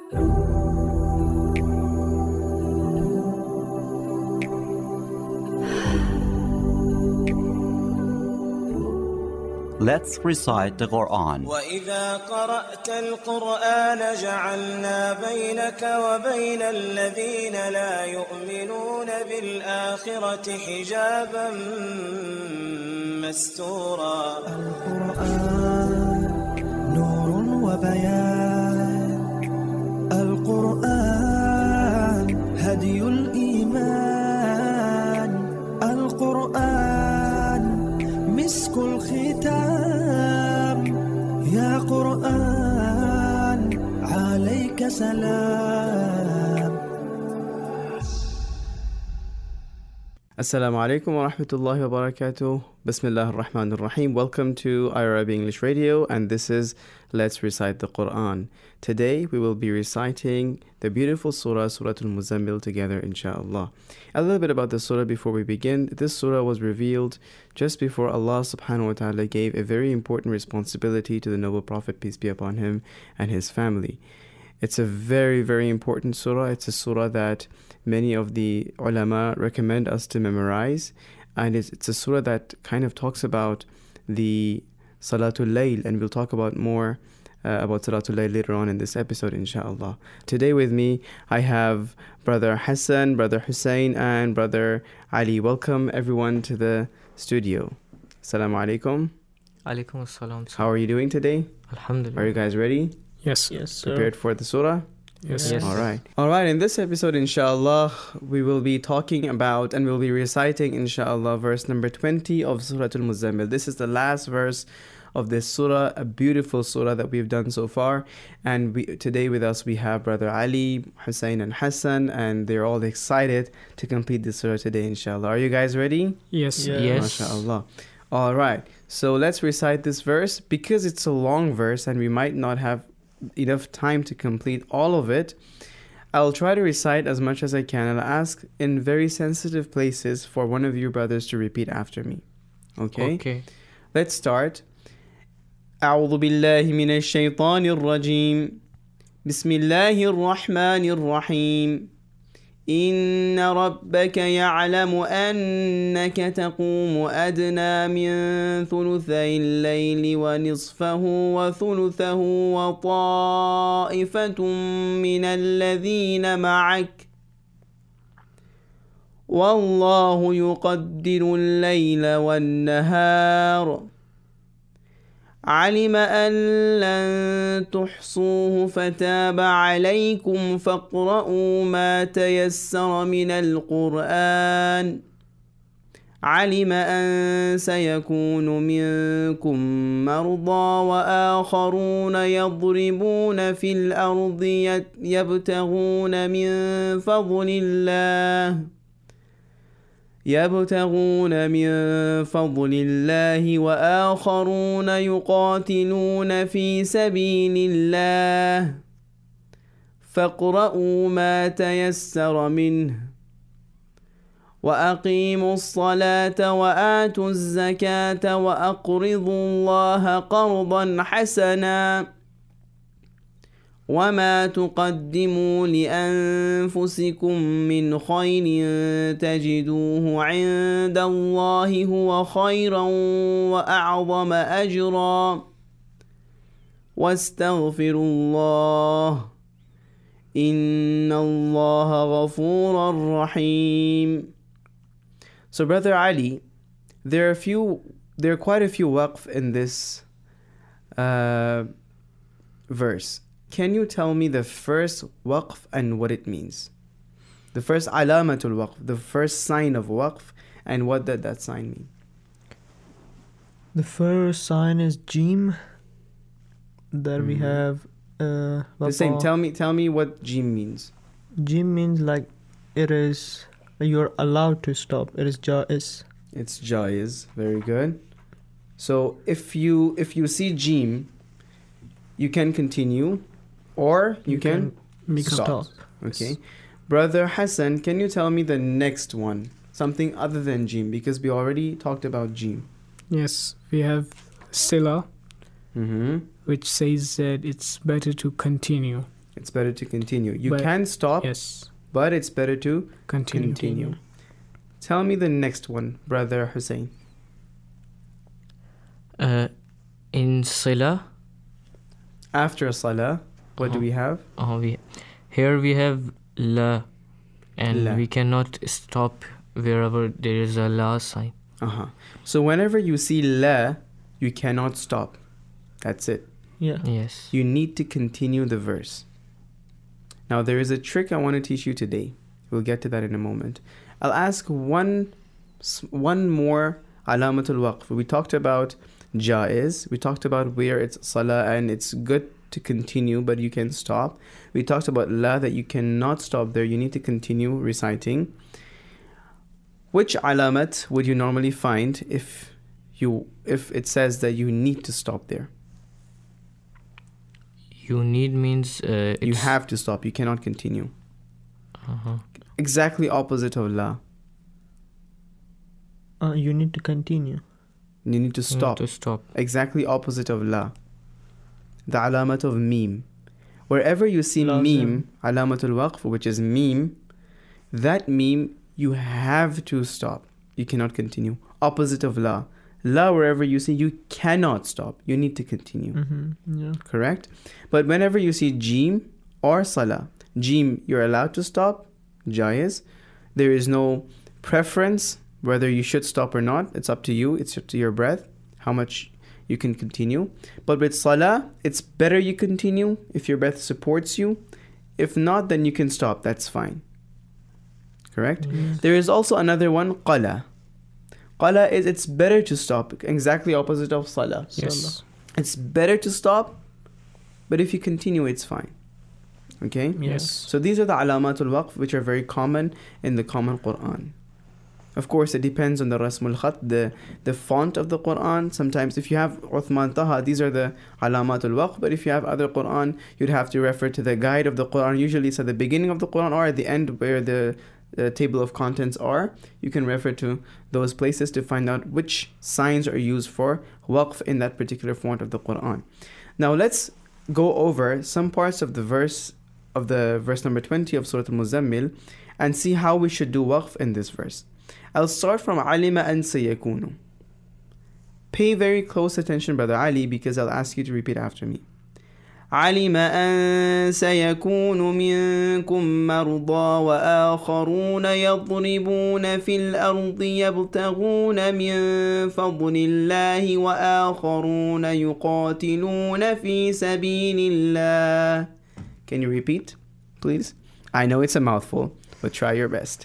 Let's recite the Quran. وَإِذَا قَرَأْتَ الْقُرْآنَ جَعَلْنَا بَيْنَكَ وَبَيْنَ الَّذِينَ لَا يُؤْمِنُونَ بِالْآخِرَةِ حِجَابًا مَسْتُورًا. القرآن نور وبيان، القرآن هدي الإيمان، القرآن مسك الختام، يا قرآن عليك سلام. Assalamu alaikum wa rahmatullahi wa barakatuh. Bismillah ar-Rahman ar-Rahim. Welcome to Arabic English Radio, and this is Let's Recite the Quran. Today we will be reciting the beautiful surah, Surah Al-Muzammil, together, inshallah. A little bit about the surah before we begin. This surah was revealed just before Allah subhanahu wa ta'ala gave a very important responsibility to the noble Prophet, peace be upon him, and his family. It's a very, very important surah. It's a surah that many of the ulama recommend us to memorize. And it's a surah that kind of talks about the Salatul Layl. And we'll talk about more about Salatul Layl later on in this episode, inshallah. Today with me, I have Brother Hassan, Brother Hussein, and Brother Ali. Welcome everyone to the studio. Assalamu alaikum. Alaikum assalam. How are you doing today? Alhamdulillah. Are you guys ready? Yes. Yes, sir. Prepared for the surah? Yes. Yes. All right. In this episode, inshallah, we will be talking about and we'll be reciting, inshallah, verse number 20 of Surah Al-Muzammil. This is the last verse of this surah, a beautiful surah that we've done so far. And today with us, we have Brother Ali, Hussein, and Hassan, and they're all excited to complete this surah today, inshallah. Are you guys ready? Yes. Yes. MashaAllah. All right. So let's recite this verse. Because it's a long verse and we might not have enough time to complete all of it, I'll try to recite as much as I can, and I'll ask in very sensitive places for one of you brothers to repeat after me. Okay? Let's start. أعوذ بالله من الشيطان الرجيم بسم الله الرحمن الرحيم إن ربك يعلم أنك تقوم أدنى من ثلثي الليل ونصفه وثلثه وطائفة من الذين معك والله يقدر الليل والنهار علم أن لن تحصوه فتاب عليكم فاقرؤوا ما تيسر من القرآن علم أن سيكون منكم مرضى وآخرون يضربون في الأرض يبتغون من فضل الله وآخرون يقاتلون في سبيل الله فاقرؤوا ما تيسر منه وأقيموا الصلاة وآتوا الزكاة وأقرضوا الله قرضا حسنا وما تقدموا لأنفسكم من خير تجدوه عند الله هو خيرا وأعظم أجرا واستغفروا الله إن الله غفور رحيم. So Brother Ali, there are quite a few waqf in this verse. Can you tell me the first waqf and what it means? The first alamatul waqf, the first sign of waqf, and what did that sign mean? The first sign is Jim. There we have The same. Tell me what jim means. Jim means like it is, you're allowed to stop. It is jaiz. It's jaiz. Very good. So if you see jim, you can continue, or you can stop. Okay. Brother Hassan, can you tell me the next one? Something other than jim, because we already talked about jim. Yes, we have Sila, which says that it's better to continue. It's better to continue. You But- can stop, Yes. but it's better to Continue. continue. Tell me the next one, Brother Hussein. In Sila, After Salah, what do we have? here we have La, and La. we cannot stop wherever there is a La sign. So whenever you see La, you cannot stop. That's it. Yeah. Yes. You need to continue the verse. Now there is a trick I want to teach you today. We'll get to that in a moment. I'll ask one more alamatul waqf. We talked about jaiz. We talked about where it's salah and it's good to continue, but you can stop. We talked about la, that you cannot stop there. You need to continue reciting. Which alamat would you normally find if it says that you need to stop there? You need means You have to stop. You cannot continue. Uh-huh. Exactly opposite of la. You need to continue. You need to stop. To stop. Exactly opposite of la. The alamat of meme. Wherever you see meme, alamatul waqf, which is meme, that meme you have to stop. You cannot continue. Opposite of la. La, wherever you see, you cannot stop. You need to continue. Yeah. Correct? But whenever you see jim or salah, jim, you're allowed to stop. Jaiz. There is no preference whether you should stop or not. It's up to you. It's up to your breath, how much you can continue. But with salah, it's better you continue if your breath supports you. If not, then you can stop. That's fine. Correct? There is also another one, qala. Qala is it's better to stop. Exactly opposite of salah. Yes. It's better to stop, but if you continue, it's fine. Okay? Yes. So these are the alamatul waqf, which are very common in the common Quran. Of course, it depends on the rasmul khat, the font of the Quran. Sometimes if you have Uthman Taha, these are the alamatul waqf. But if you have other Quran, you'd have to refer to the guide of the Quran. Usually it's at the beginning of the Quran or at the end where the table of contents are. You can refer to those places to find out which signs are used for waqf in that particular font of the Quran. Now let's go over some parts of the verse number 20 of Surah Al-Muzammil and see how we should do waqf in this verse. I'll start from alima an sayakunu. Pay very close attention, Brother Ali, because I'll ask you to repeat after me. علم أن سيكون منكم مرضى وآخرون يضربون في الأرض يبتغون من فضل الله وآخرون يقاتلون في سبيل الله. Can you repeat, please? I know it's a mouthful, but try your best.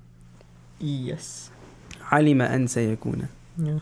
Yes. علم أن سيكون. Yeah.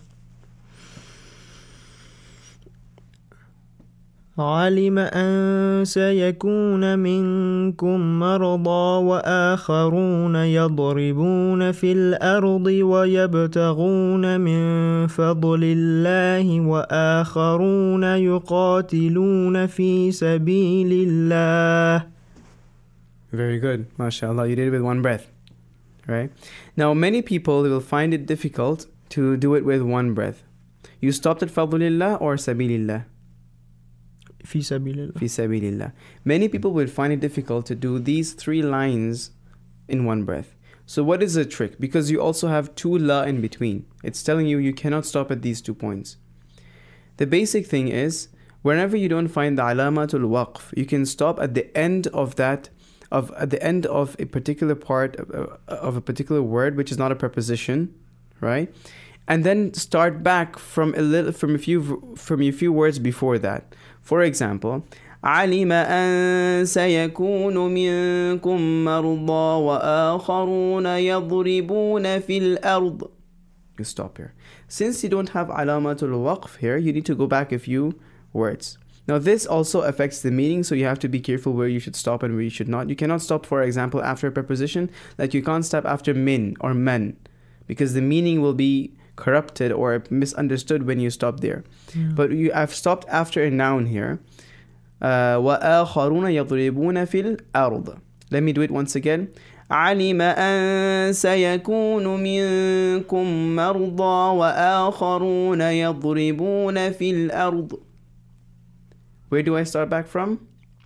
علم أن سيكون منكم مرضى وآخرون يضربون في الأرض ويبتغون من فضل الله وآخرون يقاتلون في سبيل الله. Very good. MashaAllah. You did it with one breath. Right? Now, many people will find it difficult to do it with one breath. You stopped at fadlillah or sabilillah? في سبيل الله. Fi sabilillah. Many people will find it difficult to do these three lines in one breath. So what is the trick? Because you also have two la in between. It's telling you cannot stop at these 2 points. The basic thing is, whenever you don't find the alamatul waqf, you can stop at the end of that, at the end of a particular part of a particular word, which is not a preposition, right? And then start back from a few words before that. For example, علم أن سيكون منكم مرضى وآخرون يضربون في الأرض. You stop here. Since you don't have alamatul waqf here, you need to go back a few words. Now this also affects the meaning, so you have to be careful where you should stop and where you should not. You cannot stop, for example, after a preposition, like you can't stop after min or man, because the meaning will be corrupted or misunderstood when you stop there. But I've stopped after a noun here. وَآخَرُونَ يَضْرِبُونَ فِي الْأَرْضِ. Let me do it once again. علم أن سيكون منكم مرضى وآخرون يضربون في الأرض. Where do I start back from?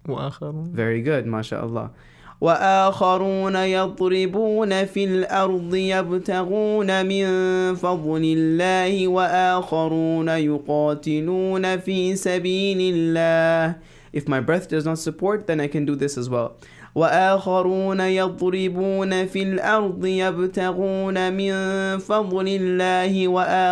وآخرون. Very good, mashallah. وآخرون يضربون في الأرض يبتغون من فضل الله وآخرون يقاتلون في سبيل الله. If my breath does not support, then I can do this as well. وآخرون يضربون في الأرض يبتغون من فضل الله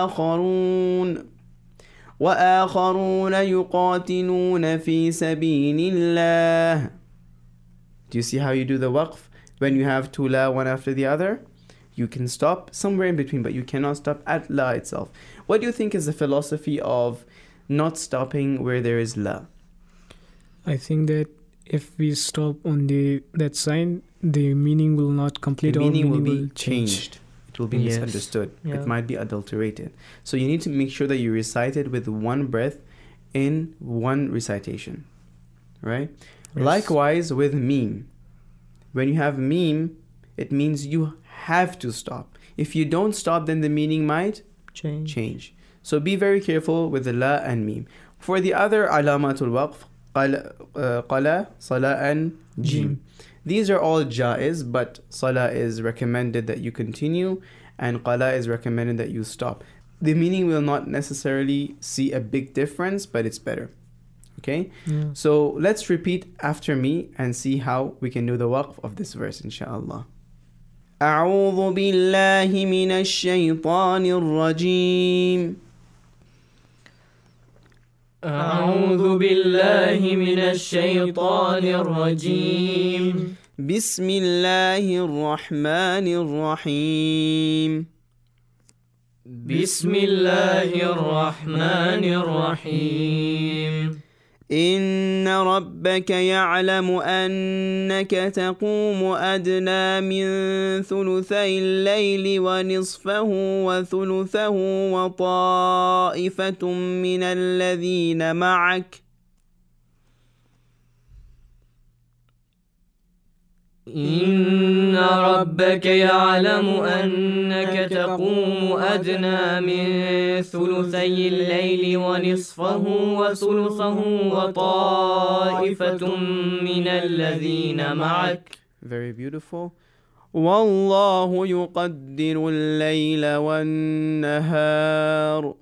وآخرون يقاتلون في سبيل الله. Do you see how you do the waqf? When you have two la one after the other, you can stop somewhere in between, but you cannot stop at la itself. What do you think is the philosophy of not stopping where there is la? I think that if we stop on that sign, the meaning will not complete. The or meaning will be will changed. It will be Yes. misunderstood. Yeah. It might be adulterated. So you need to make sure that you recite it with one breath in one recitation. Right? Yes. Likewise with meme. When you have meme, it means you have to stop. If you don't stop, then the meaning might change. So be very careful with the la and meme. For the other alamatul waqf, qala, sala and jim. These are all jaiz, but salah is recommended that you continue and qala is recommended that you stop. The meaning will not necessarily see a big difference, but it's better. Okay? Yeah. So let's repeat after me and see how we can do the waqf of this verse, inshallah. أعوذ بالله من الشيطان الرجيم. أعوذ بالله من الشيطان الرجيم. بسم الله الرحمن الرحيم. بسم الله الرحمن الرحيم. إن ربك يعلم أنك تقوم أدنى من ثلثي الليل ونصفه وثلثه وطائفة من الذين معك إن ربك يعلم أنك تقوم أدنى من ثلثي الليل ونصفه وثلثه وطائفة من الذين معك. Very beautiful. والله يقدر الليل والنهار.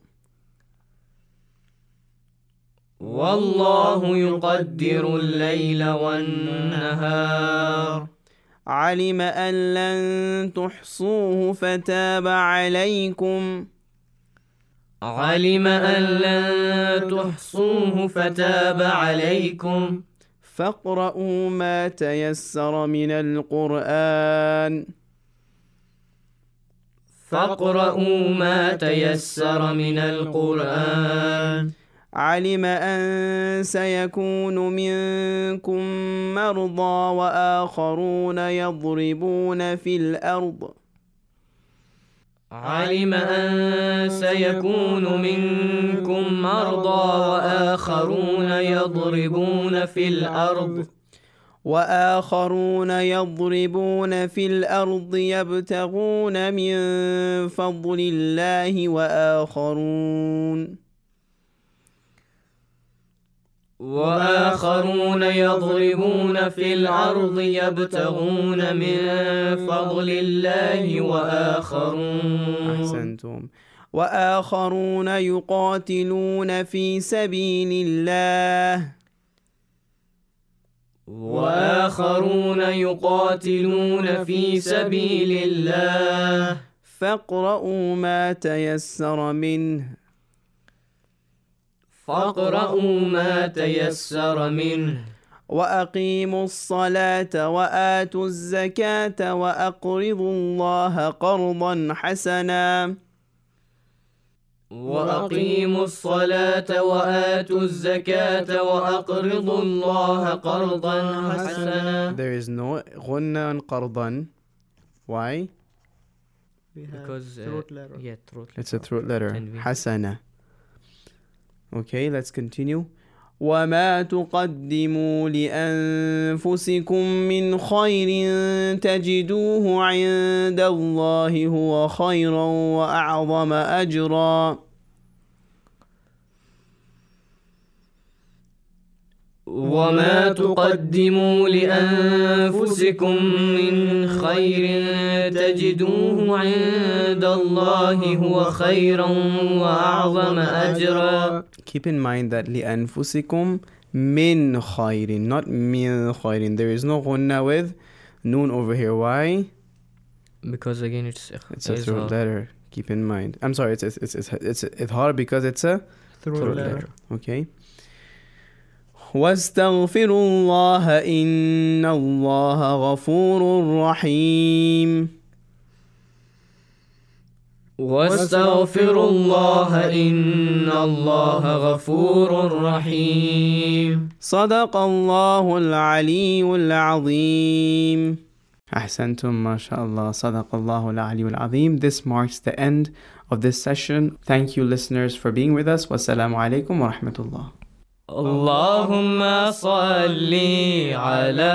والله يقدر الليل والنهار. علم أن لن تحصوه فتاب عليكم. علم أن لن تحصوه فتاب عليكم. فاقرؤوا ما تيسر من القرآن. فاقرؤوا ما تيسر من القرآن. علم أن سيكون منكم مرضى وآخرون يضربون في الأرض. علم أن سيكون منكم مرضى وآخرون يضربون في الأرض. وآخرون يضربون في الأرض يبتغون من فضل الله وآخرون يضربون في الأرض يبتغون من فضل الله أحسنتم. وآخرون يقاتلون في سبيل الله. وآخرون يقاتلون في سبيل الله. فاقرؤوا ما تيسر منه. فاقرؤوا ما تيسر منه. وأقيموا الصلاة وآتوا الزكاة وأقرضوا الله قرضا حسنا. وأقيموا الصلاة وآتوا الزكاة وأقرضوا الله قرضا حسنا. There is no غنى on قرضا. Why? Because throat letter. yeah, throat letter. It's a throat letter. And we- حسنة. Okay, let's continue. وما تقدموا لأنفسكم من خير تجدوه عند الله هو خيرا وأعظم أجرا. وما تقدموا لأنفسكم من خير تجدوه عند الله هو خيرا وأعظم أجرا. Keep in mind that لأنفسكم من خير, not من خير. There is no غنة with noon over here. Why? Because again it's a throat letter. Keep in mind. I'm sorry, it's hard because it's a throat letter. Okay. واستغفروا الله إن الله غفور رحيم. واستغفروا الله إن الله غفور رحيم. صدق الله العلي العظيم. أحسنتم ما شاء الله. صدق الله العلي العظيم. This marks the end of this session. Thank you listeners for being with us. Wassalamu alaikum wa rahmatullah. اللهم صل على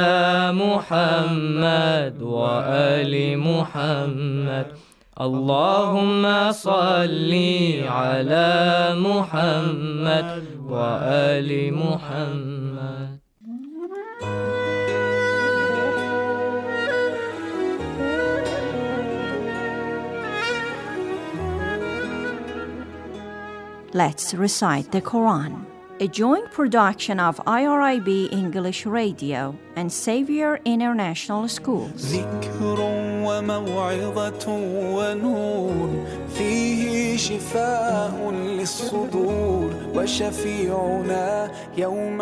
محمد وآل محمد. اللهم صل على محمد وآل محمد. Let's recite the Quran. A joint production of IRIB English Radio and Xavier International School. ذكر وموعظة ونور فيه شفاء للصدور وشفيعنا يوم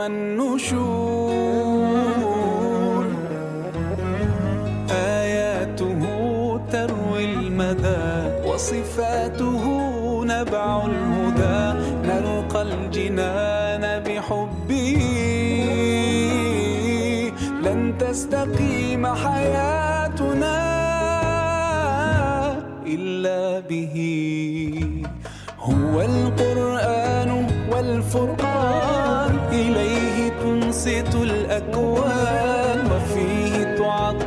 النشور آياته تروي المدى وصفاته نبع الهدى نلقى الجنان بحبه لن تستقيم حياتنا إلا به هو القرآن والفرقان إليه تنصت الأكوان وفيه تعطى